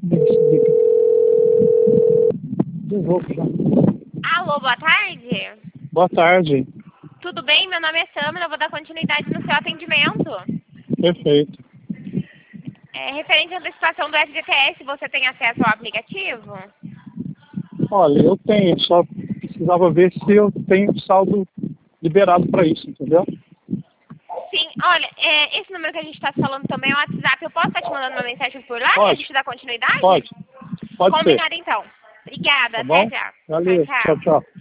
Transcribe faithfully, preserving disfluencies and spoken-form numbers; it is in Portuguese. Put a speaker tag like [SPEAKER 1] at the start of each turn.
[SPEAKER 1] Alô, boa tarde.
[SPEAKER 2] Boa tarde.
[SPEAKER 1] Tudo bem? Meu nome é Samara, eu vou dar continuidade no seu atendimento.
[SPEAKER 2] Perfeito.
[SPEAKER 1] É, referente à situação do F G T S, você tem acesso ao aplicativo?
[SPEAKER 2] Olha, eu tenho, só precisava ver se eu tenho saldo liberado para isso, entendeu?
[SPEAKER 1] Sim, olha, é, esse número que a gente está falando também é o WhatsApp. Eu posso estar te mandando uma mensagem por lá
[SPEAKER 2] Pode.
[SPEAKER 1] e a gente dá continuidade?
[SPEAKER 2] Pode. Pode ser.
[SPEAKER 1] Combinado então. Obrigada,
[SPEAKER 2] Tá
[SPEAKER 1] até
[SPEAKER 2] bom?
[SPEAKER 1] já.
[SPEAKER 2] Valeu.
[SPEAKER 1] Tchau, tchau.
[SPEAKER 2] Tchau, tchau.